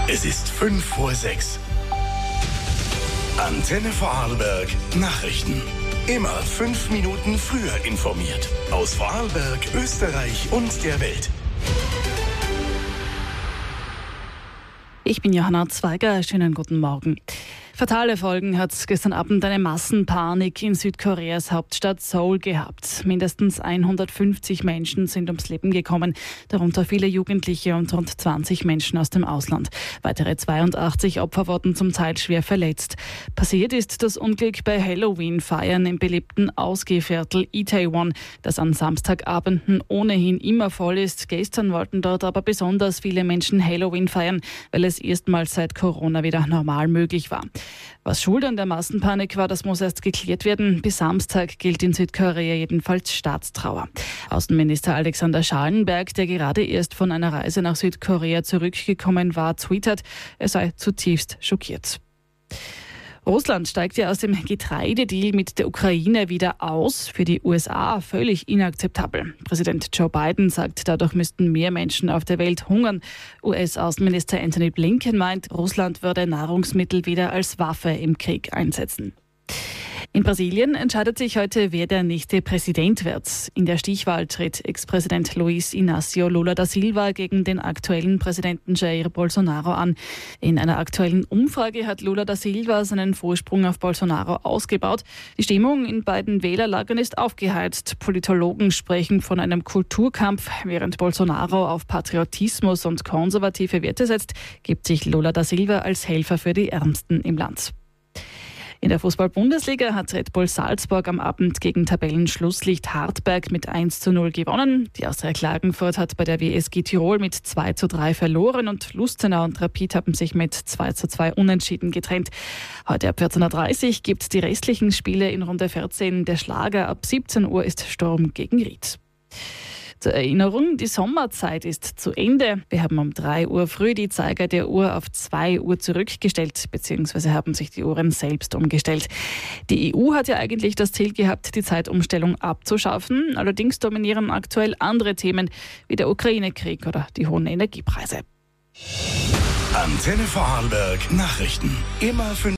Es ist 5:06 Uhr. Antenne Vorarlberg Nachrichten. Immer 5 Minuten früher informiert. Aus Vorarlberg, Österreich und der Welt. Ich bin Johanna Zweiger, schönen guten Morgen. Fatale Folgen hat gestern Abend eine Massenpanik in Südkoreas Hauptstadt Seoul gehabt. Mindestens 150 Menschen sind ums Leben gekommen, darunter viele Jugendliche und rund 20 Menschen aus dem Ausland. Weitere 82 Opfer wurden zum Teil schwer verletzt. Passiert ist das Unglück bei Halloween-Feiern im beliebten Ausgehviertel Itaewon, das an Samstagabenden ohnehin immer voll ist. Gestern wollten dort aber besonders viele Menschen Halloween feiern, weil es erstmals seit Corona wieder normal möglich war. Was schuld an der Massenpanik war, das muss erst geklärt werden. Bis Samstag gilt in Südkorea jedenfalls Staatstrauer. Außenminister Alexander Schallenberg, der gerade erst von einer Reise nach Südkorea zurückgekommen war, twittert, er sei zutiefst schockiert. Russland steigt ja aus dem Getreidedeal mit der Ukraine wieder aus. Für die USA völlig inakzeptabel. Präsident Joe Biden sagt, dadurch müssten mehr Menschen auf der Welt hungern. US-Außenminister Antony Blinken meint, Russland würde Nahrungsmittel wieder als Waffe im Krieg einsetzen. In Brasilien entscheidet sich heute, wer der nächste Präsident wird. In der Stichwahl tritt Ex-Präsident Luiz Inácio Lula da Silva gegen den aktuellen Präsidenten Jair Bolsonaro an. In einer aktuellen Umfrage hat Lula da Silva seinen Vorsprung auf Bolsonaro ausgebaut. Die Stimmung in beiden Wählerlagern ist aufgeheizt. Politologen sprechen von einem Kulturkampf. Während Bolsonaro auf Patriotismus und konservative Werte setzt, gibt sich Lula da Silva als Helfer für die Ärmsten im Land. In der Fußball-Bundesliga hat Red Bull Salzburg am Abend gegen Tabellenschlusslicht Hartberg mit 1:0 gewonnen. Die Austria Klagenfurt hat bei der WSG Tirol mit 2:3 verloren und Lustenau und Rapid haben sich mit 2:2 unentschieden getrennt. Heute ab 14:30 Uhr gibt es die restlichen Spiele in Runde 14. Der Schlager ab 17 Uhr ist Sturm gegen Ried. Zur Erinnerung, die Sommerzeit ist zu Ende. Wir haben um 3 Uhr früh die Zeiger der Uhr auf 2 Uhr zurückgestellt, beziehungsweise haben sich die Uhren selbst umgestellt. Die EU hat ja eigentlich das Ziel gehabt, die Zeitumstellung abzuschaffen. Allerdings dominieren aktuell andere Themen wie der Ukraine-Krieg oder die hohen Energiepreise. Antenne Vorarlberg Nachrichten. Immer 5